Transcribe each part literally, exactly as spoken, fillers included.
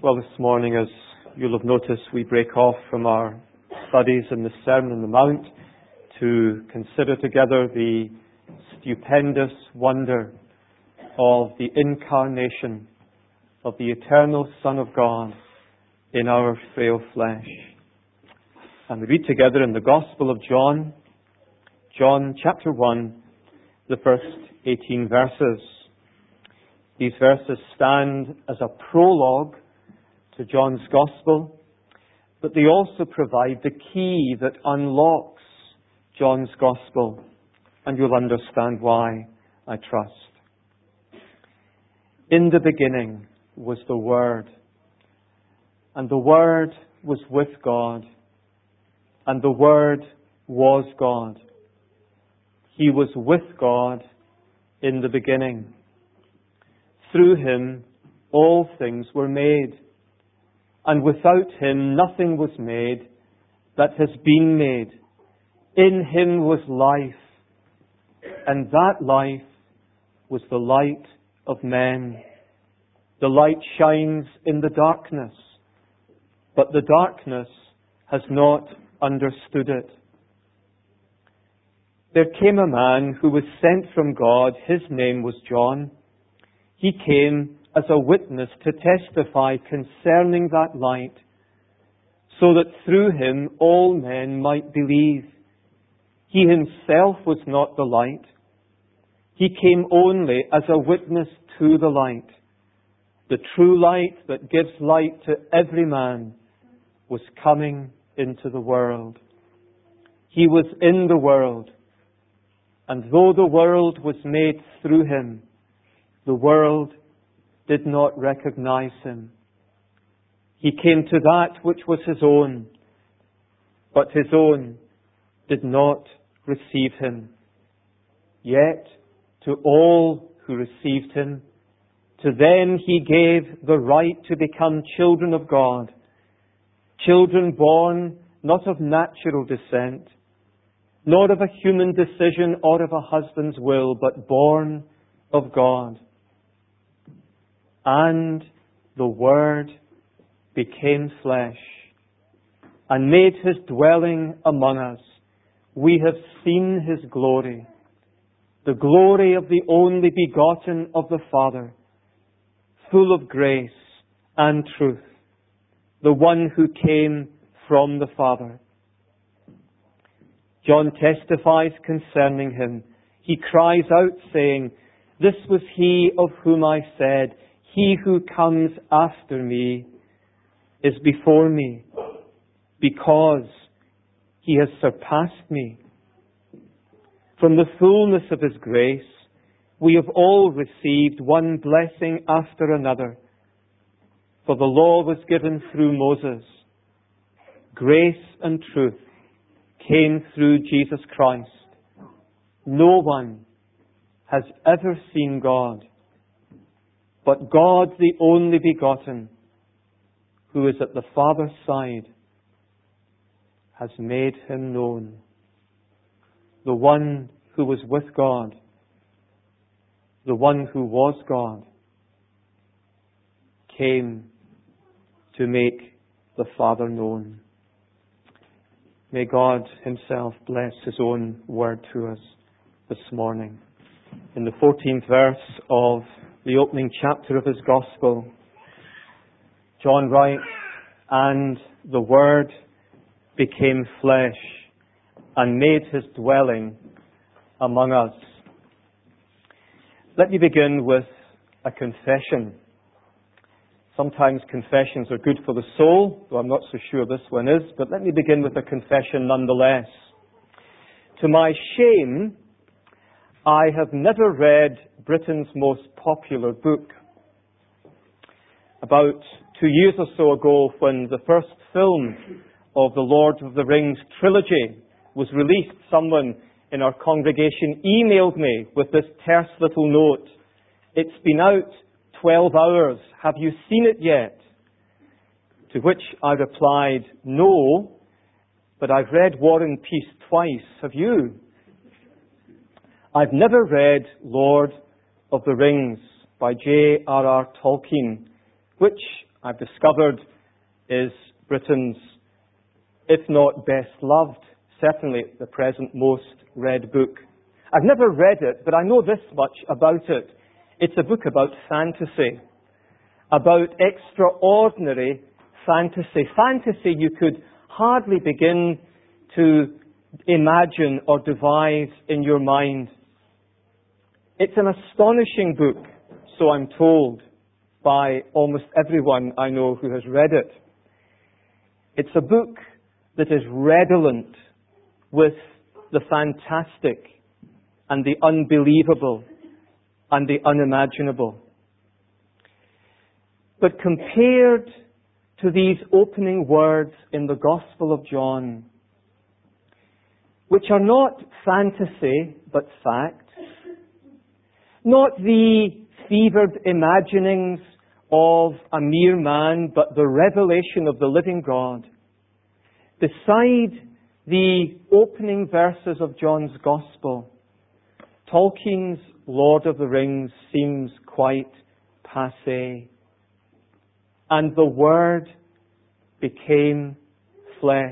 Well, this morning, as you'll have noticed, we break off from our studies in the Sermon on the Mount to consider together the stupendous wonder of the incarnation of the eternal Son of God in our frail flesh. And we read together in the Gospel of John, John chapter one, the first eighteen verses. These verses stand as a prologue to John's Gospel, but they also provide the key that unlocks John's Gospel, and you'll understand why, I trust. In the beginning was the Word, and the Word was with God, and the Word was God. He was with God in the beginning. Through Him all things were made, and without Him nothing was made that has been made. In Him was life, and that life was the light of men. The light shines in the darkness, but the darkness has not understood it. There came a man who was sent from God. His name was John. He came as a witness to testify concerning that light, so that through him all men might believe. He himself was not the light. He came only as a witness to the light. The true light that gives light to every man was coming into the world. He was in the world, and though the world was made through him, the world did not recognize him. He came to that which was his own, but his own did not receive him. Yet to all who received him, to them he gave the right to become children of God, children born not of natural descent, nor of a human decision or of a husband's will, but born of God. And the Word became flesh and made His dwelling among us. We have seen His glory, the glory of the only begotten of the Father, full of grace and truth, the one who came from the Father. John testifies concerning Him. He cries out, saying, "This was He of whom I said, He who comes after me is before me, because He has surpassed me." From the fullness of His grace, we have all received one blessing after another. For the law was given through Moses. Grace and truth came through Jesus Christ. No one has ever seen God, but God, the only begotten, who is at the Father's side, has made Him known. The one who was with God, the one who was God, came to make the Father known. May God Himself bless His own word to us this morning. In the fourteenth verse of the opening chapter of his Gospel, John writes, "And the Word became flesh and made His dwelling among us." Let me begin with a confession. Sometimes confessions are good for the soul, though I'm not so sure this one is, but let me begin with a confession nonetheless. To my shame, I have never read Britain's most popular book. About two years or so ago, when the first film of the Lord of the Rings trilogy was released, someone in our congregation emailed me with this terse little note. "It's been out twelve hours. Have you seen it yet?" To which I replied, "No, but I've read War and Peace twice. Have you?" I've never read Lord of the Rings by J R R Tolkien, which I've discovered is Britain's, if not best loved, certainly the present most read book. I've never read it, but I know this much about it. It's a book about fantasy, about extraordinary fantasy. Fantasy you could hardly begin to imagine or devise in your mind. It's an astonishing book, so I'm told by almost everyone I know who has read it. It's a book that is redolent with the fantastic and the unbelievable and the unimaginable. But compared to these opening words in the Gospel of John, which are not fantasy but fact, not the fevered imaginings of a mere man, but the revelation of the living God, beside the opening verses of John's Gospel, Tolkien's Lord of the Rings seems quite passé. And the Word became flesh.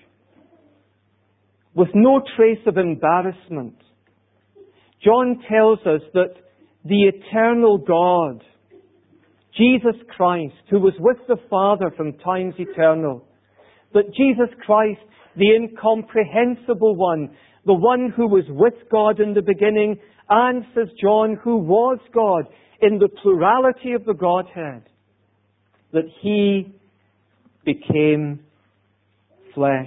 With no trace of embarrassment, John tells us that the eternal God, Jesus Christ, who was with the Father from times eternal, that Jesus Christ, the incomprehensible one, the one who was with God in the beginning, and, says John, who was God in the plurality of the Godhead, that He became flesh.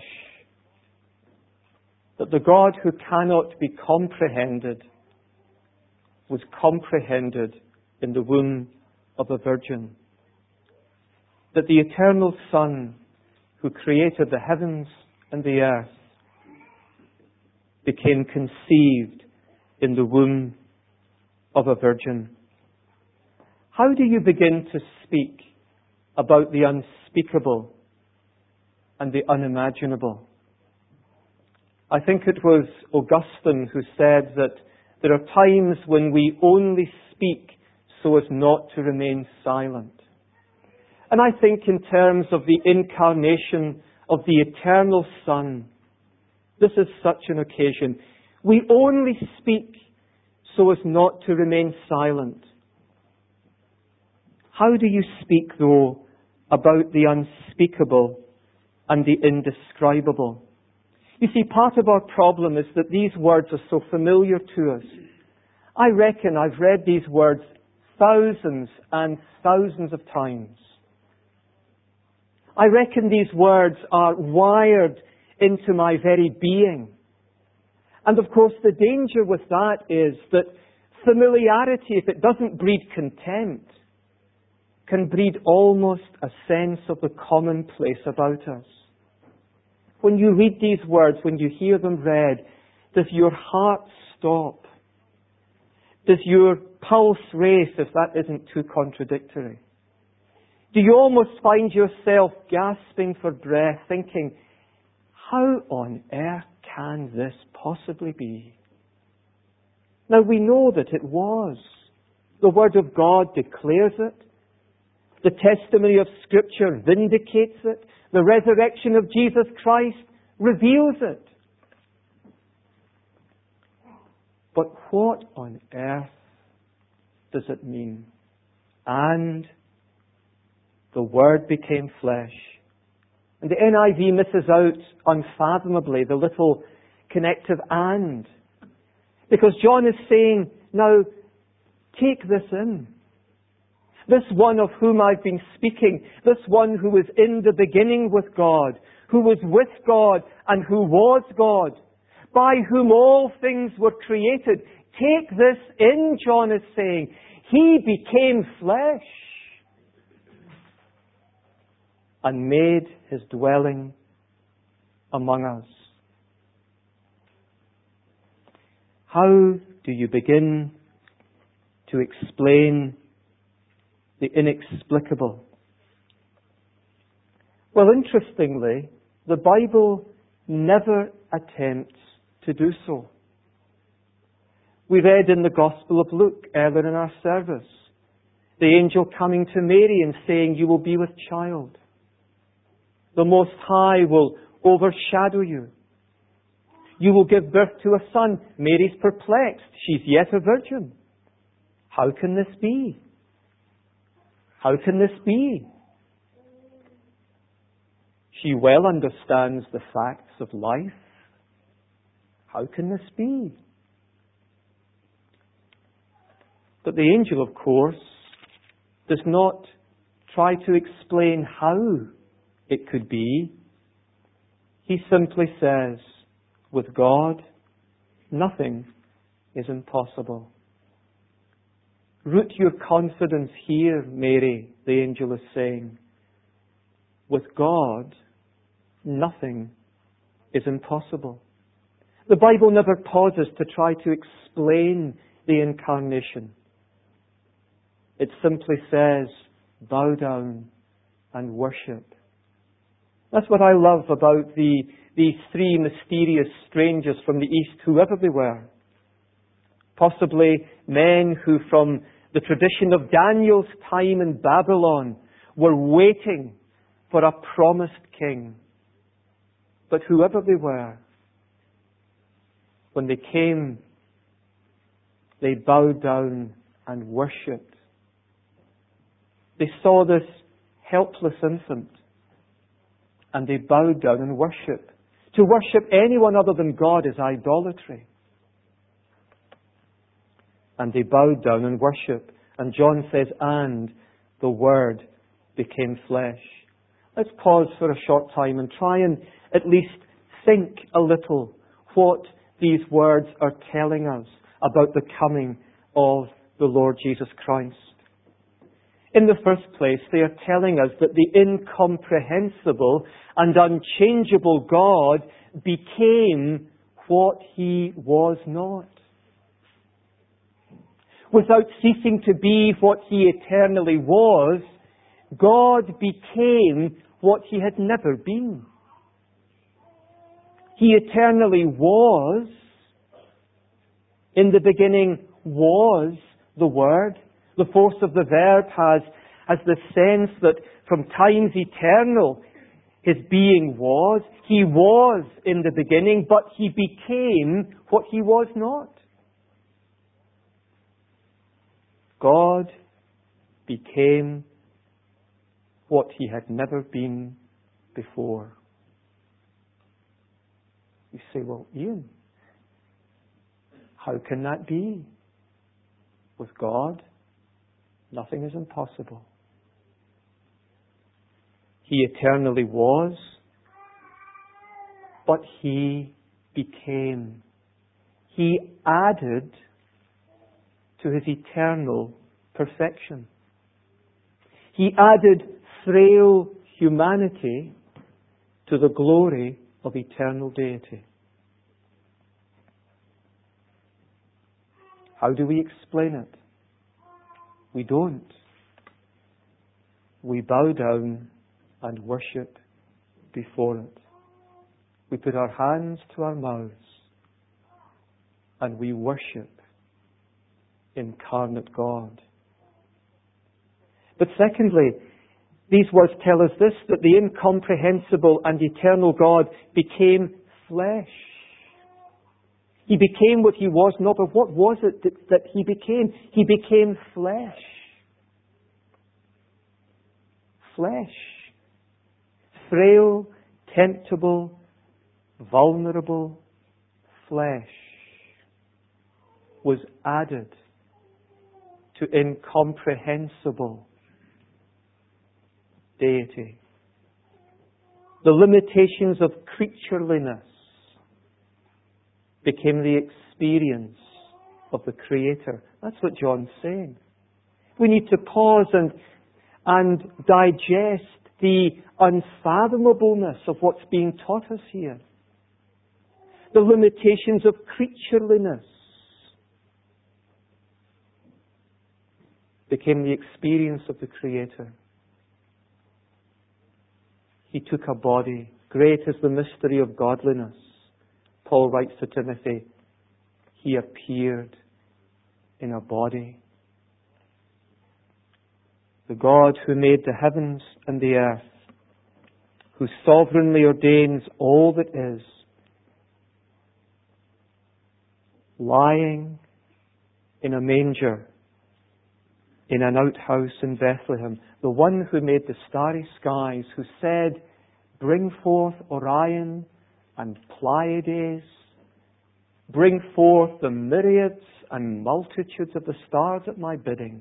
That the God who cannot be comprehended was comprehended in the womb of a virgin. That the eternal Son who created the heavens and the earth became conceived in the womb of a virgin. How do you begin to speak about the unspeakable and the unimaginable? I think it was Augustine who said that there are times when we only speak so as not to remain silent. And I think in terms of the incarnation of the eternal Son, this is such an occasion. We only speak so as not to remain silent. How do you speak, though, about the unspeakable and the indescribable? You see, part of our problem is that these words are so familiar to us. I reckon I've read these words thousands and thousands of times. I reckon these words are wired into my very being. And of course, the danger with that is that familiarity, if it doesn't breed contempt, can breed almost a sense of the commonplace about us. When you read these words, when you hear them read, does your heart stop? Does your pulse race, if that isn't too contradictory? Do you almost find yourself gasping for breath, thinking, how on earth can this possibly be? Now we know that it was. The Word of God declares it. The testimony of Scripture vindicates it. The resurrection of Jesus Christ reveals it. But what on earth does it mean? And the Word became flesh. And the N I V misses out unfathomably the little connective and. Because John is saying, now, take this in. This one of whom I've been speaking, this one who was in the beginning with God, who was with God and who was God, by whom all things were created. Take this in, John is saying. He became flesh and made His dwelling among us. How do you begin to explain the inexplicable? Well, interestingly, the Bible never attempts to do so. We read in the Gospel of Luke earlier in our service The angel coming to Mary and saying, you will be with child. The Most High will overshadow you. You will give birth to a son. Mary's perplexed. She's yet a virgin. How can this be? How can this be? She well understands the facts of life. How can this be? But the angel, of course, does not try to explain how it could be. He simply says, with God, nothing is impossible. Root your confidence here, Mary, the angel is saying. With God, nothing is impossible. The Bible never pauses to try to explain the incarnation. It simply says, bow down and worship. That's what I love about the, these three mysterious strangers from the East, whoever they were. Possibly men who from the tradition of Daniel's time in Babylon were waiting for a promised king. But whoever they were, when they came, they bowed down and worshipped. They saw this helpless infant and they bowed down and worshipped. To worship anyone other than God is idolatry. And they bowed down and worshipped. And John says, and the Word became flesh. Let's pause for a short time and try and at least think a little what these words are telling us about the coming of the Lord Jesus Christ. In the first place, they are telling us that the incomprehensible and unchangeable God became what He was not. Without ceasing to be what He eternally was, God became what He had never been. He eternally was. In the beginning was the Word. The force of the verb has, has the sense that from times eternal His being was. He was in the beginning, but He became what He was not. God became what He had never been before. You say, well, Ian, how can that be? With God, nothing is impossible. He eternally was, but He became. He added to His eternal perfection. He added frail humanity to the glory of eternal deity. How do we explain it? We don't. We bow down and worship before it. We put our hands to our mouths and we worship incarnate God. But secondly, these words tell us this, that the incomprehensible and eternal God became flesh. He became what He was not, but what was it that, that He became? He became flesh. Flesh. Frail, temptable, vulnerable flesh was added to incomprehensible deity. The limitations of creatureliness became the experience of the Creator. That's what John's saying. We need to pause and, and digest the unfathomableness of what's being taught us here. The limitations of creatureliness became the experience of the Creator. He took a body. Great is the mystery of godliness. Paul writes to Timothy, He appeared in a body. The God who made the heavens and the earth, who sovereignly ordains all that is, lying in a manger in an outhouse in Bethlehem, the one who made the starry skies, who said, "Bring forth Orion and Pleiades, bring forth the myriads and multitudes of the stars at my bidding,"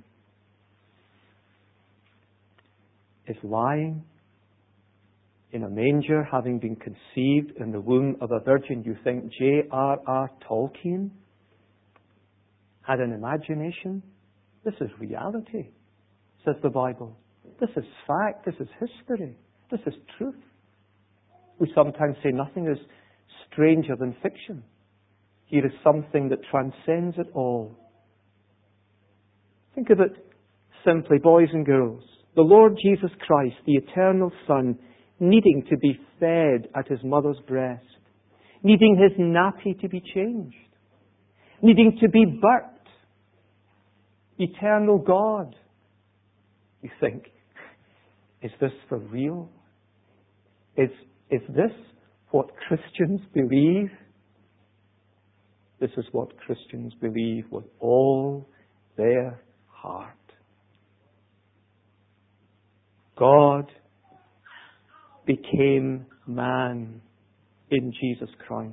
is lying in a manger, having been conceived in the womb of a virgin. You think J R R Tolkien had an imagination? This is reality, says the Bible. This is fact. This is history. This is truth. We sometimes say nothing is stranger than fiction. Here is something that transcends it all. Think of it simply, boys and girls. The Lord Jesus Christ, the eternal Son, needing to be fed at His mother's breast, needing His nappy to be changed, needing to be burped. Eternal God. You think, is this for real? Is, is this what Christians believe? This is what Christians believe with all their heart. God became man in Jesus Christ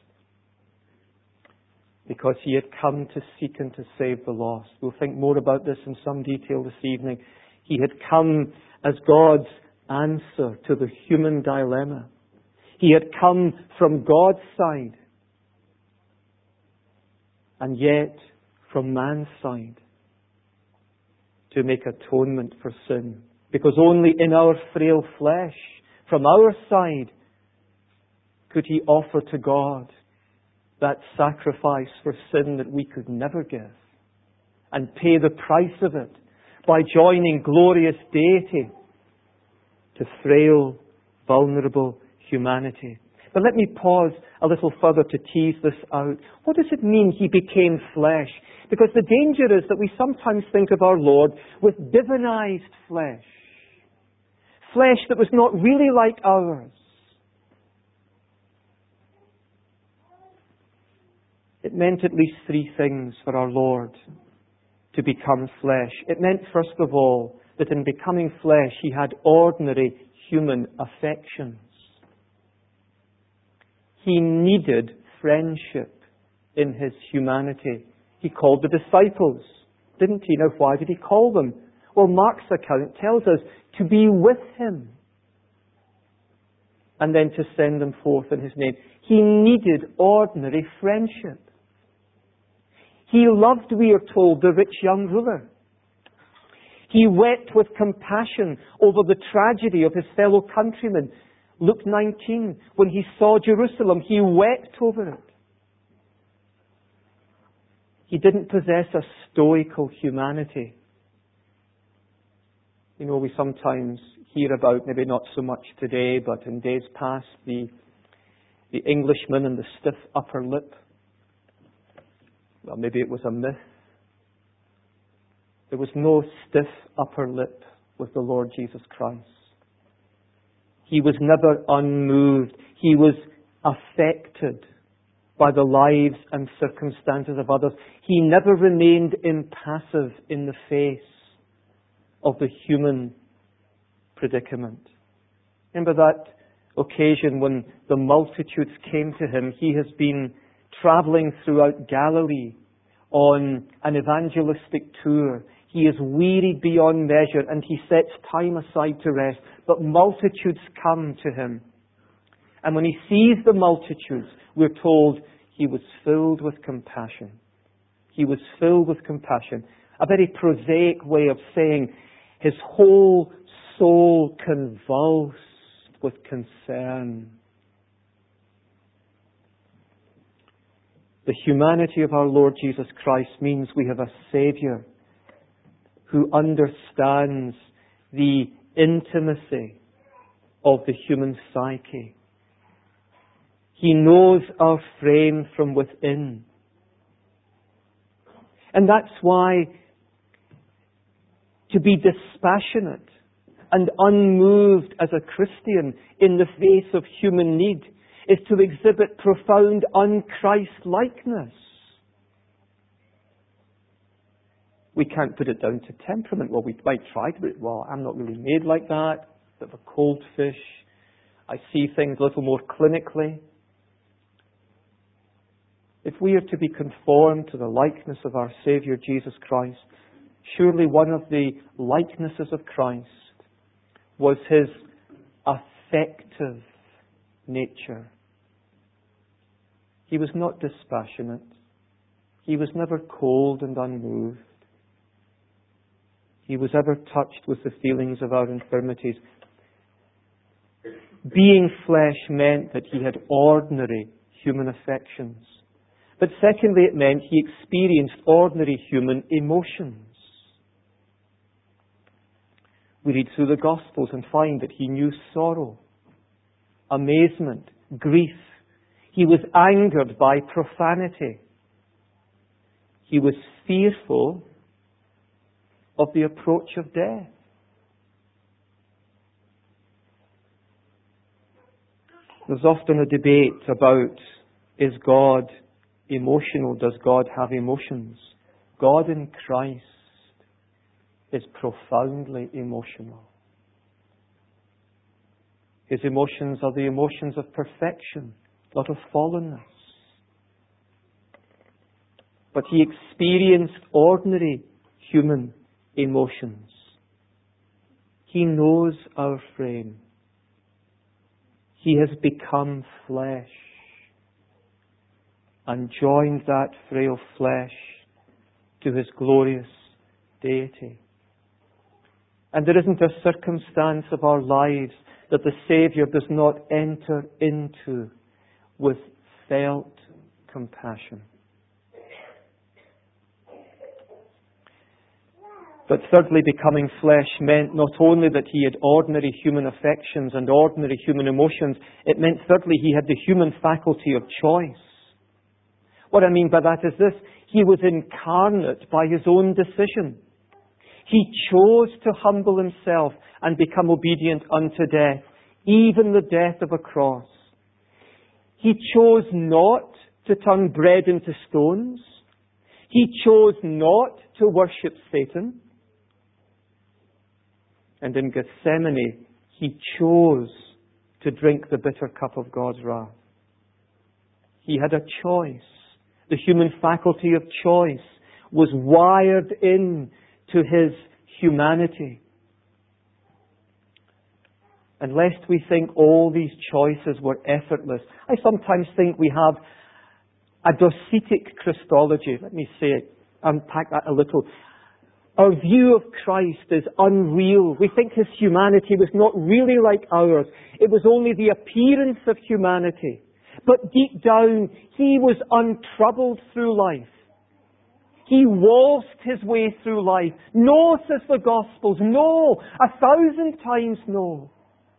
because He had come to seek and to save the lost. We'll think more about this in some detail this evening. He had come as God's answer to the human dilemma. He had come from God's side, and yet from man's side, to make atonement for sin. Because only in our frail flesh, from our side, could He offer to God that sacrifice for sin that we could never give, and pay the price of it by joining glorious deity to frail, vulnerable humanity. But let me pause a little further to tease this out. What does it mean He became flesh? Because the danger is that we sometimes think of our Lord with divinized flesh. Flesh that was not really like ours. It meant at least three things for our Lord to become flesh. It meant, first of all, that in becoming flesh, He had ordinary human affections. He needed friendship in His humanity. He called the disciples, didn't He? Now, why did He call them? Well, Mark's account tells us to be with Him and then to send them forth in His name. He needed ordinary friendship. He loved, we are told, the rich young ruler. He wept with compassion over the tragedy of his fellow countrymen. Luke nineteen, when he saw Jerusalem, he wept over it. He didn't possess a stoical humanity. You know, we sometimes hear about, maybe not so much today, but in days past, the, the Englishman and the stiff upper lip. Well, maybe it was a myth. There was no stiff upper lip with the Lord Jesus Christ. He was never unmoved. He was affected by the lives and circumstances of others. He never remained impassive in the face of the human predicament. Remember that occasion when the multitudes came to Him? He has been traveling throughout Galilee on an evangelistic tour. He is wearied beyond measure and He sets time aside to rest. But multitudes come to Him. And when He sees the multitudes, we're told He was filled with compassion. He was filled with compassion. A very prosaic way of saying His whole soul convulsed with concern. The humanity of our Lord Jesus Christ means we have a Saviour who understands the intimacy of the human psyche. He knows our frame from within. And that's why To be dispassionate and unmoved as a Christian in the face of human need is to exhibit profound un-Christ-likeness. We can't put it down to temperament. Well, we might try to, but well, I'm not really made like that. Bit of a cold fish. I see things a little more clinically. If we are to be conformed to the likeness of our Saviour Jesus Christ, surely one of the likenesses of Christ was His affective nature. He was not dispassionate. He was never cold and unmoved. He was ever touched with the feelings of our infirmities. Being flesh meant that He had ordinary human affections. But secondly, it meant He experienced ordinary human emotions. We read through the Gospels and find that He knew sorrow, amazement, grief. He was angered by profanity. He was fearful of the approach of death. There's often a debate about, is God emotional? Does God have emotions? God in Christ is profoundly emotional. His emotions are the emotions of perfection, not of fallenness. But He experienced ordinary human emotions. He knows our frame. He has become flesh and joined that frail flesh to His glorious deity. And there isn't a circumstance of our lives that the Saviour does not enter into with felt compassion. But thirdly, becoming flesh meant not only that He had ordinary human affections and ordinary human emotions, it meant thirdly He had the human faculty of choice. What I mean by that is this: He was incarnate by His own decision. He chose to humble Himself and become obedient unto death, even the death of a cross. He chose not to turn bread into stones. He chose not to worship Satan. And in Gethsemane, He chose to drink the bitter cup of God's wrath. He had a choice. The human faculty of choice was wired in to His humanity. And lest we think all these choices were effortless, I sometimes think we have a docetic Christology. Let me say it, unpack that a little. Our view of Christ is unreal. We think His humanity was not really like ours. It was only the appearance of humanity. But deep down, He was untroubled through life. He waltzed His way through life. No, says the Gospels. No. A thousand times no.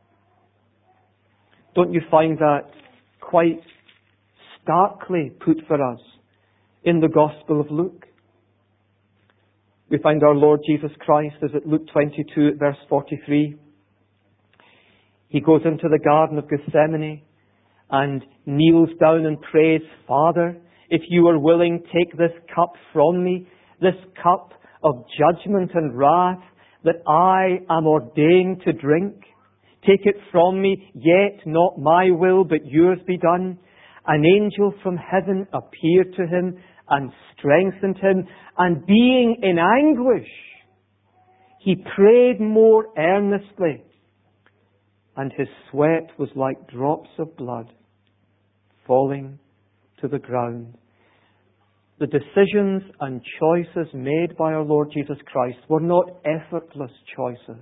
Don't you find that quite starkly put for us in the Gospel of Luke? We find our Lord Jesus Christ, as at Luke twenty-two, verse forty-three. He goes into the Garden of Gethsemane and kneels down and prays, Father, if You are willing, take this cup from me, this cup of judgment and wrath that I am ordained to drink. Take it from me, yet not my will, but Yours be done. An angel from heaven appeared to Him and strengthened Him, and being in anguish, He prayed more earnestly, and His sweat was like drops of blood falling to the ground. The decisions and choices made by our Lord Jesus Christ were not effortless choices.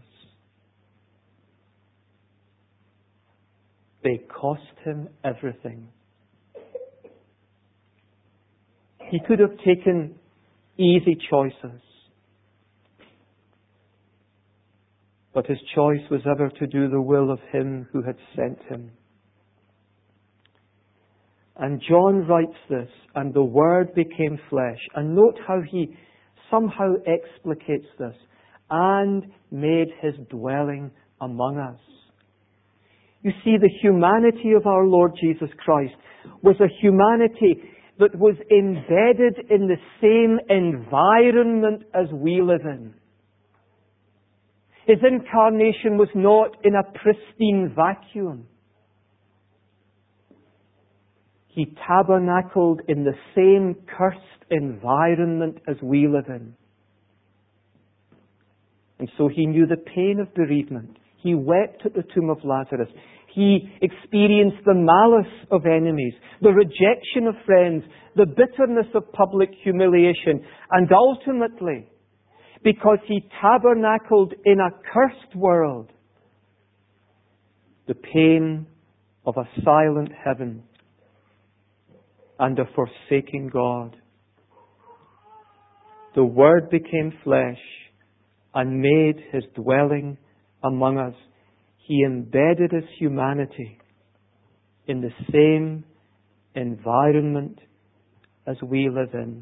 They cost Him everything. He could have taken easy choices, but His choice was ever to do the will of Him who had sent Him. And John writes this, and the Word became flesh. And note how he somehow explicates this. and made his dwelling among us. You see, the humanity of our Lord Jesus Christ was a humanity that was embedded in the same environment as we live in. His incarnation was not in a pristine vacuum. He tabernacled in the same cursed environment as we live in. And so he knew the pain of bereavement. He wept at the tomb of Lazarus. He experienced the malice of enemies, the rejection of friends, the bitterness of public humiliation, and ultimately, because he tabernacled in a cursed world, the pain of a silent heaven and a forsaking God. The Word became flesh and made his dwelling among us. He embedded his humanity in the same environment as we live in.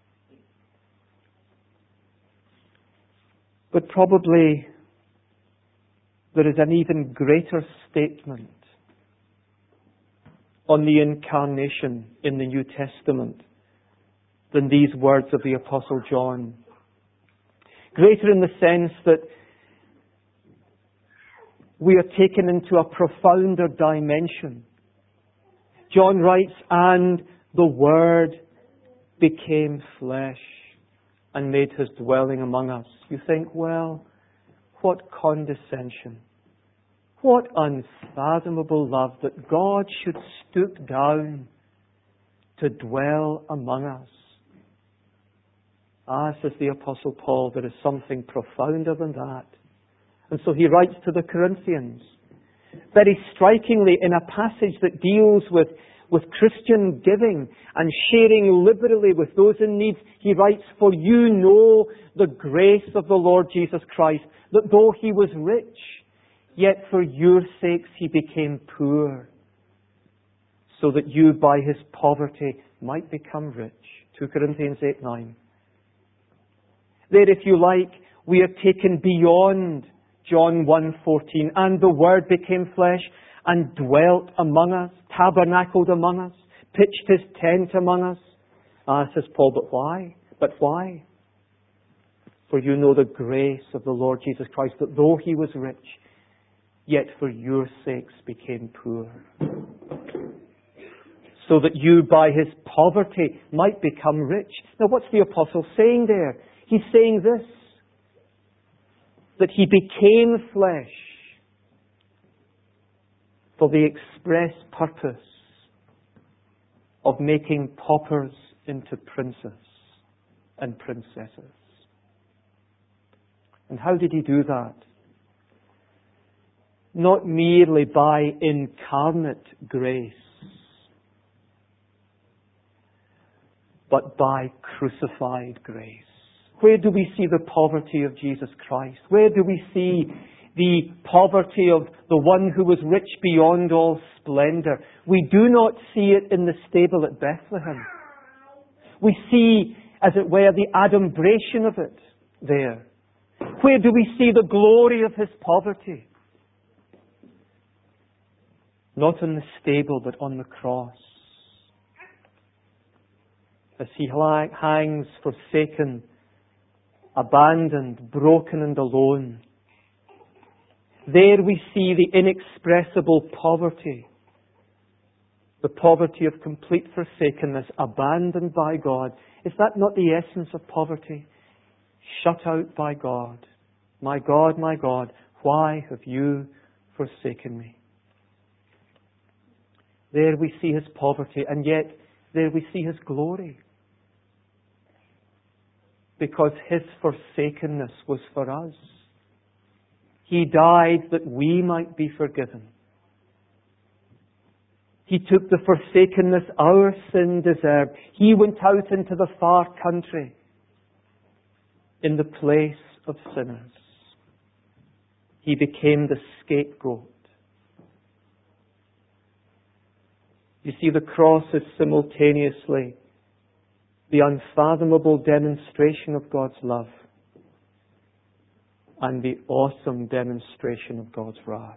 But probably there is an even greater statement on the incarnation in the New Testament than these words of the Apostle John. Greater in the sense that we are taken into a profounder dimension. John writes, and the Word became flesh and made his dwelling among us. You think, well, what condescension. What unfathomable love that God should stoop down to dwell among us. Ah, says the Apostle Paul, there is something profounder than that. And so he writes to the Corinthians, very strikingly in a passage that deals with, with Christian giving and sharing liberally with those in need, he writes, for you know the grace of the Lord Jesus Christ, that though he was rich, yet for your sakes he became poor, so that you by his poverty might become rich. two Corinthians eight nine. There, if you like, we are taken beyond John one fourteen, and the Word became flesh and dwelt among us, tabernacled among us, pitched his tent among us. Ah, says Paul, but why? But why? For you know the grace of the Lord Jesus Christ, that though he was rich, yet for your sakes became poor, so that you by his poverty might become rich. Now what's the apostle saying there? He's saying this, that he became flesh for the express purpose of making paupers into princes and princesses. And how did he do that? Not merely by incarnate grace, but by crucified grace. Where do we see the poverty of Jesus Christ? Where do we see the poverty of the one who was rich beyond all splendor? We do not see it in the stable at Bethlehem. We see, as it were, the adumbration of it there. Where do we see the glory of his poverty? Not in the stable, but on the cross. As he hangs forsaken, abandoned, broken and alone. There we see the inexpressible poverty. The poverty of complete forsakenness, abandoned by God. Is that not the essence of poverty? Shut out by God. My God, my God, why have you forsaken me? There we see his poverty, and yet there we see his glory. Because his forsakenness was for us. He died that we might be forgiven. He took the forsakenness our sin deserved. He went out into the far country in the place of sinners. He became the scapegoat. You see, the cross is simultaneously the unfathomable demonstration of God's love and the awesome demonstration of God's wrath,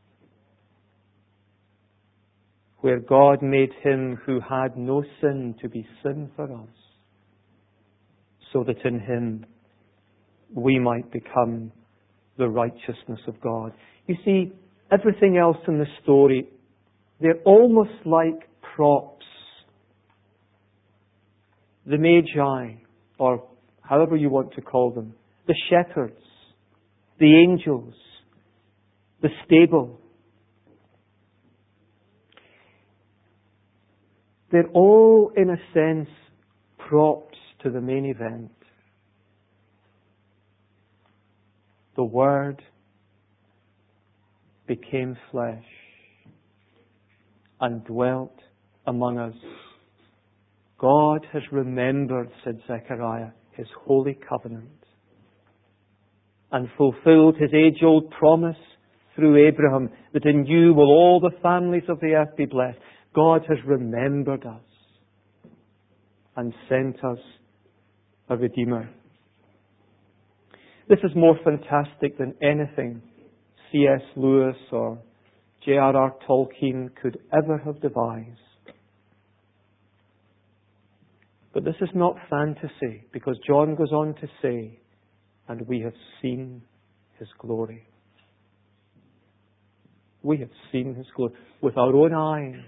where God made Him who had no sin to be sin for us, so that in Him we might become the righteousness of God. You see, everything else in the story, they're almost like props. The Magi, or however you want to call them, the shepherds, the angels, the stable. They're all, in a sense, props to the main event. The Word became flesh and dwelt among us. God has remembered, said Zechariah, His holy covenant and fulfilled His age-old promise through Abraham that in you will all the families of the earth be blessed. God has remembered us and sent us a Redeemer. This is more fantastic than anything C S Lewis or J R R Tolkien could ever have devised. But this is not fantasy, because John goes on to say, and we have seen His glory. We have seen His glory with our own eyes.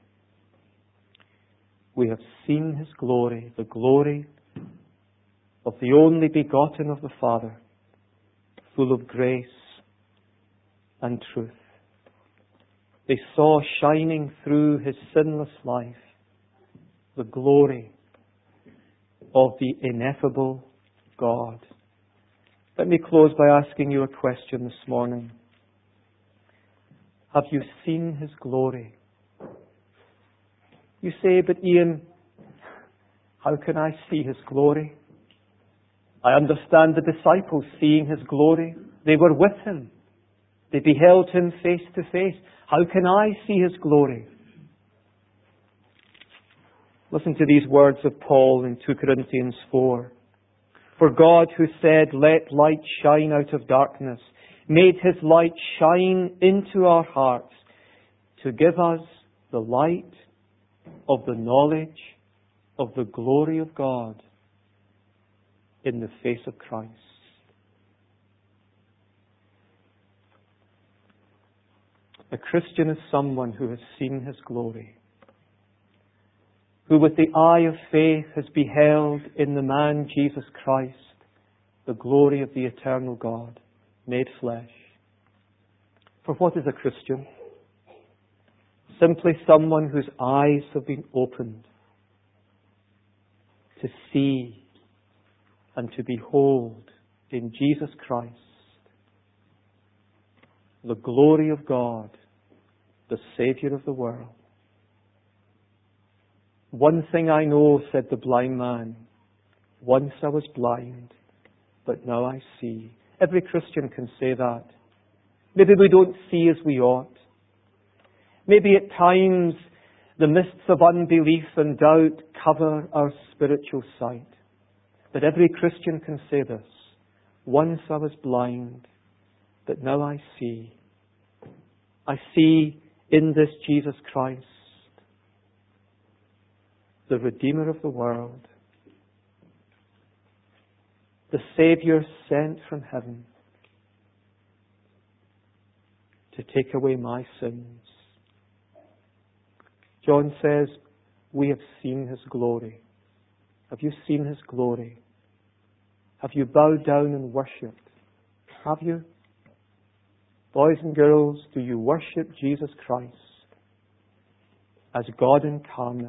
We have seen His glory, the glory of the only begotten of the Father, full of grace and truth. They saw shining through His sinless life the glory of the ineffable God. Let me close by asking you a question this morning. Have you seen His glory? You say, but Ian, how can I see His glory? I understand the disciples seeing His glory. They were with Him. They beheld Him face to face. How can I see His glory? Listen to these words of Paul in Second Corinthians four. For God, who said, let light shine out of darkness, made His light shine into our hearts to give us the light of the knowledge of the glory of God in the face of Christ. A Christian is someone who has seen His glory, who with the eye of faith has beheld in the man Jesus Christ the glory of the eternal God made flesh. For what is a Christian? Simply someone whose eyes have been opened to see and to behold in Jesus Christ the glory of God, the Saviour of the world. One thing I know, said the blind man, once I was blind, but now I see. Every Christian can say that. Maybe we don't see as we ought. Maybe at times the mists of unbelief and doubt cover our spiritual sight. But every Christian can say this. Once I was blind, but now I see. I see in this Jesus Christ, the Redeemer of the world, the Saviour sent from heaven to take away my sins. John says, we have seen His glory. Have you seen His glory? Have you bowed down and worshipped? Have you? Boys and girls, do you worship Jesus Christ as God incarnate?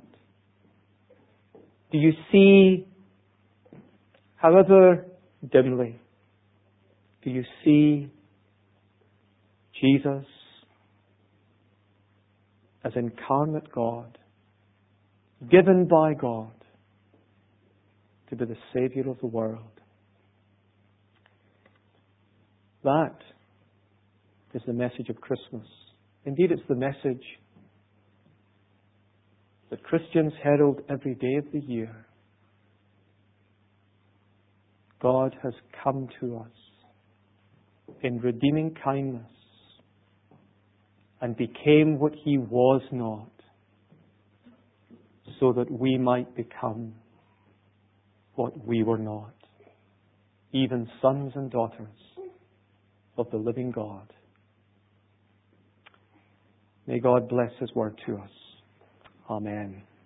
Do you see, however dimly, do you see Jesus as incarnate God, given by God to be the Saviour of the world? That is the message of Christmas. Indeed, it's the message that Christians herald every day of the year. God has come to us. in redeeming kindness and became what he was not, so that we might become what we were not, even sons and daughters of the living God. May God bless his word to us. Amen.